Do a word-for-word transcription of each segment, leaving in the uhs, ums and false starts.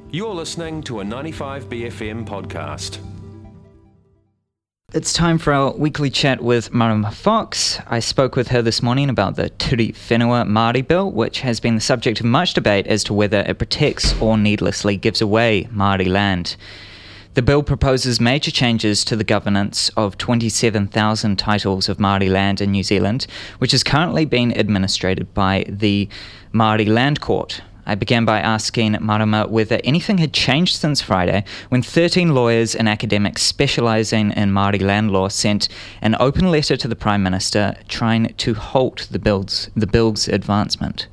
You're listening to a ninety-five B F M podcast. It's time for our weekly chat with Marama Fox. I spoke with her this morning about the Ture Whenua Māori Bill, which has been the subject of much debate as to whether it protects or needlessly gives away Māori land. The bill proposes major changes to the governance of twenty-seven thousand titles of Māori land in New Zealand, which is currently being administered by the Māori Land Court. I began by asking Marama whether anything had changed since Friday when thirteen lawyers and academics specialising in Māori land law sent an open letter to the Prime Minister trying to halt the bill's, the bill's advancement.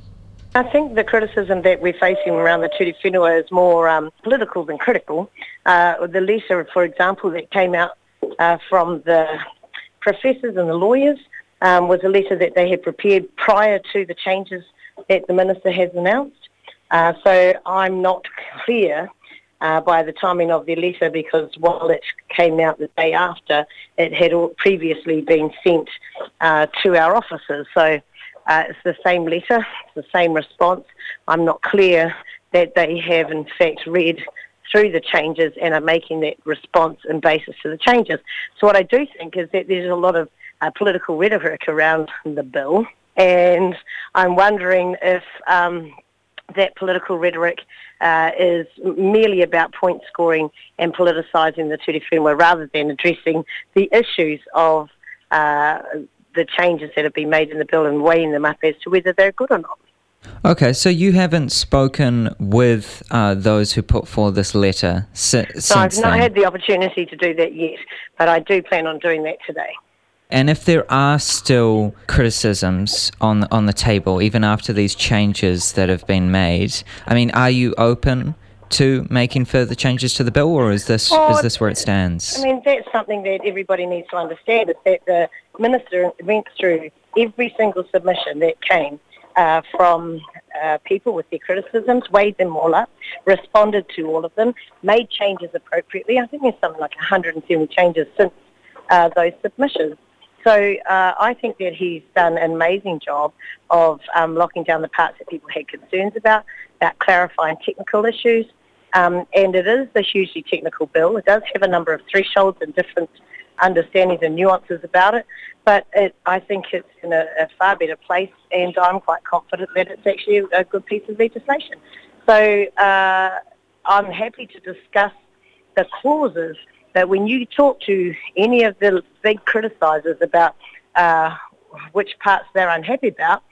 I think the criticism that we're facing around the Ture Whenua is more um, political than critical. Uh, the letter, for example, that came out uh, from the professors and the lawyers um, was a letter that they had prepared prior to the changes that the Minister has announced. Uh, so I'm not clear uh, by the timing of the letter, because while it came out the day after, it had previously been sent uh, to our offices. So uh, it's the same letter, it's the same response. I'm not clear that they have in fact read through the changes and are making that response and basis to the changes. So what I do think is that there's a lot of uh, political rhetoric around the bill, and I'm wondering if um, that political rhetoric uh, is merely about point scoring and politicising the Ture Whenua rather than addressing the issues of uh, the changes that have been made in the bill and weighing them up as to whether they're good or not. Okay, so you haven't spoken with uh, those who put forward this letter si- since So I've not then. had the opportunity to do that yet, but I do plan on doing that today. And if there are still criticisms on on the table, even after these changes that have been made, I mean, are you open to making further changes to the bill, or is this well, is this where it stands? I mean, that's something that everybody needs to understand, is that the Minister went through every single submission that came uh, from uh, people with their criticisms, weighed them all up, responded to all of them, made changes appropriately. I think there's something like one hundred seventy changes since uh, those submissions. So uh, I think that he's done an amazing job of um, locking down the parts that people had concerns about, about clarifying technical issues. Um, and it is a hugely technical bill. It does have a number of thresholds and different understandings and nuances about it. But it, I think it's in a, a far better place, and I'm quite confident that it's actually a good piece of legislation. So uh, I'm happy to discuss the clauses. That when you talk to any of the big criticisers about uh, which parts they're unhappy about,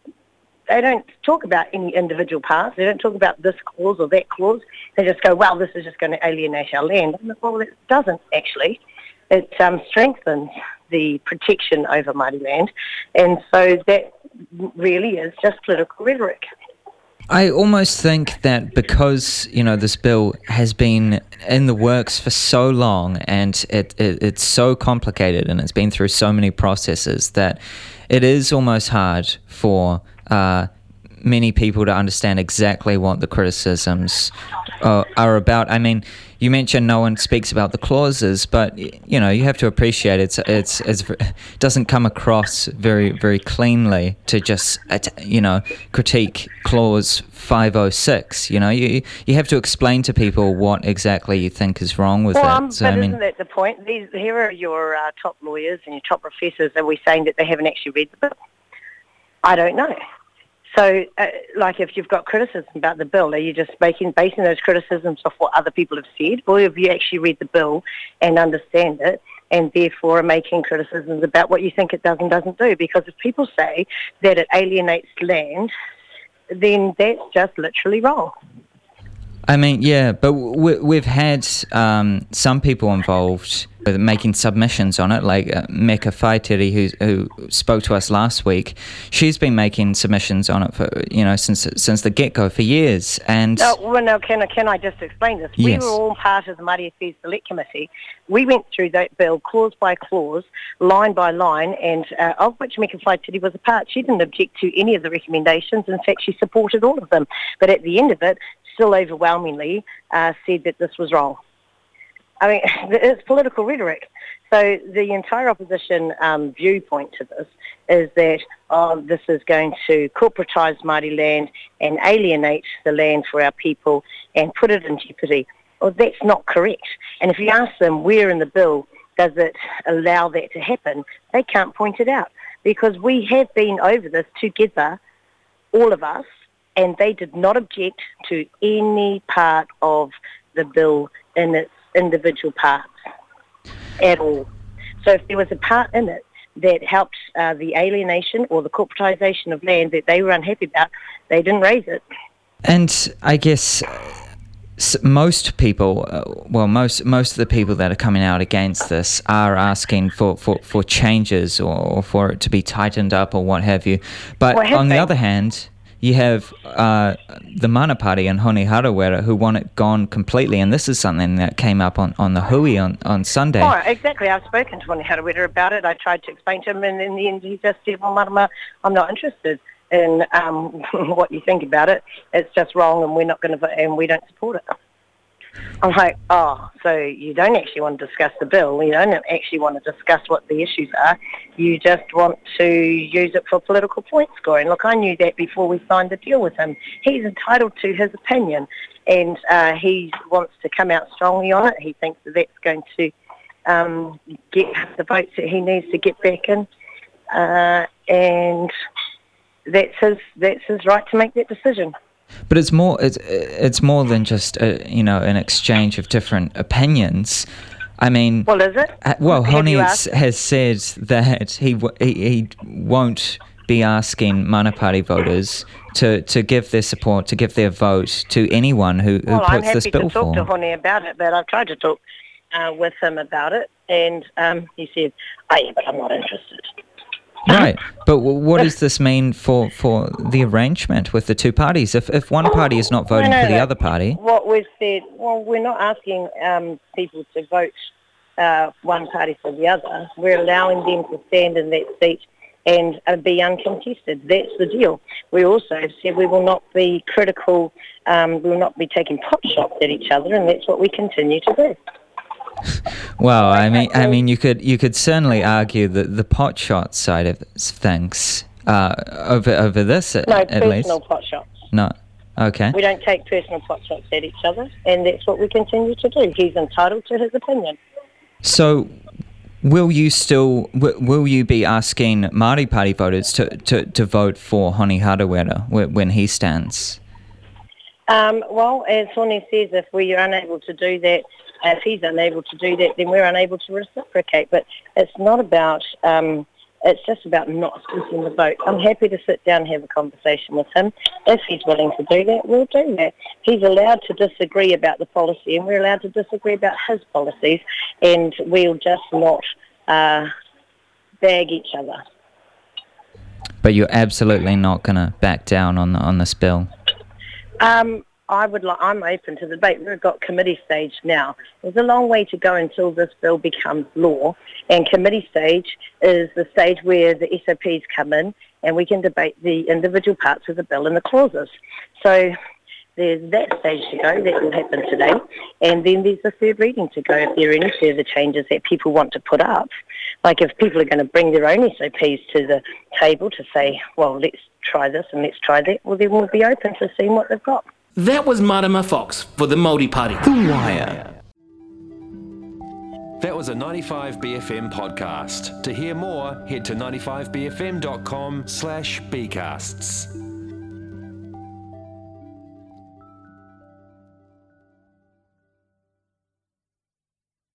they don't talk about any individual parts. They don't talk about this clause or that clause. They just go, well, this is just going to alienate our land. Well, it doesn't actually. It um, strengthens the protection over Māori land. And so that really is just political rhetoric. I almost think that because, you know, this bill has been in the works for so long and it, it it's so complicated and it's been through so many processes that it is almost hard for uh, many people to understand exactly what the criticisms uh, are about. I mean, you mentioned no one speaks about the clauses, but you know you have to appreciate it's it's, it's it doesn't come across very very cleanly to just you know critique clause five oh six. You know you you have to explain to people what exactly you think is wrong with well, it. Um, So, but I mean, isn't that the point? These here are your uh, top lawyers and your top professors. Are we saying that they haven't actually read the bill? I don't know. So, uh, like, if you've got criticism about the bill, are you just making basing those criticisms off what other people have said, or have you actually read the bill and understand it, and therefore are making criticisms about what you think it does and doesn't do? Because if people say that it alienates land, then that's just literally wrong. I mean, yeah, but we, we've had um, some people involved with making submissions on it, like uh, Meka Whaitiri, who who spoke to us last week. She's been making submissions on it for you know since since the get go for years. And no, well, no, can I can I just explain this? Yes. We were all part of the Māori Affairs Select Committee. We went through that bill clause by clause, line by line, and uh, of which Meka Whaitiri was a part. She didn't object to any of the recommendations. In fact, she supported all of them. But at the end of it, still overwhelmingly uh, said that this was wrong. I mean, it's political rhetoric. So the entire opposition um, viewpoint to this is that, oh, this is going to corporatise Māori land and alienate the land for our people and put it in jeopardy. Well, that's not correct. And if you ask them where in the bill does it allow that to happen, they can't point it out, because we have been over this together, all of us, and they did not object to any part of the bill in its individual parts at all. So if there was a part in it that helped uh, the alienation or the corporatisation of land that they were unhappy about, they didn't raise it. And I guess s- most people, uh, well, most most of the people that are coming out against this are asking for, for, for changes or, or for it to be tightened up or what have you. But Well, have on they? the other hand, you have uh, the Mana Party and Hone Harawira who want it gone completely, and this is something that came up on, on the Hui on, on Sunday. Oh, exactly. I've spoken to Hone Harawira about it. I tried to explain to him, and in the end he just said, well, Marama, I'm not interested in um, what you think about it. It's just wrong, and we're not going to, and we don't support it. I'm like, oh, so you don't actually want to discuss the bill. You don't actually want to discuss what the issues are. You just want to use it for political point scoring. Look, I knew that before we signed the deal with him. He's entitled to his opinion, and uh, he wants to come out strongly on it. He thinks that that's going to um, get the votes that he needs to get back in, uh, and that's his, that's his right to make that decision. But it's more it's it's more than just a, you know, an exchange of different opinions. I mean, Well, is it? uh, well, Have Hone you has, asked? has said that he, w- he he won't be asking Mana Party voters to, to give their support, to give their vote to anyone who, who Well, I'm puts this happy bill to talk to forward. Hone about it, but I've tried to talk uh, with him about it, and um, he said, oh, yeah, but I'm not interested. Right, but w- what does this mean for, for the arrangement with the two parties? If if one party is not voting No, no, for the no. other party, What we've said, well, we're not asking um, people to vote uh, one party for the other. We're allowing them to stand in that seat and uh, be uncontested. That's the deal. We also have said we will not be critical, um, we will not be taking pot shots at each other, and that's what we continue to do. well, I mean, I mean, you could you could certainly argue that the pot shot side of things uh, over over this at, No, at least. personal pot shots. No, okay. We don't take personal pot shots at each other, and that's what we continue to do. He's entitled to his opinion. So, will you still w- will you be asking Māori Party voters to, to, to vote for Hone Harawira wh- when he stands? Um, well, as Hone says, if we are unable to do that, if he's unable to do that, then we're unable to reciprocate. But it's not about, um, it's just about not splitting the vote. I'm happy to sit down and have a conversation with him. If he's willing to do that, we'll do that. He's allowed to disagree about the policy, and we're allowed to disagree about his policies, and we'll just not uh, bag each other. But you're absolutely not going to back down on the, on this bill. Um, I would like, I'm open to the debate. We've got committee stage now. There's a long way to go until this bill becomes law, and committee stage is the stage where the S O Ps come in and we can debate the individual parts of the bill and the clauses. So there's that stage to go. That will happen today. And then there's the third reading to go if there are any further changes that people want to put up. Like if people are going to bring their own S O Ps to the table to say, well, let's try this and let's try that, well, then we'll be open to seeing what they've got. That was Marama Fox for the Māori Party. The Wire. That was a ninety-five B F M podcast. To hear more, head to ninety-five b f m dot com slash bcasts.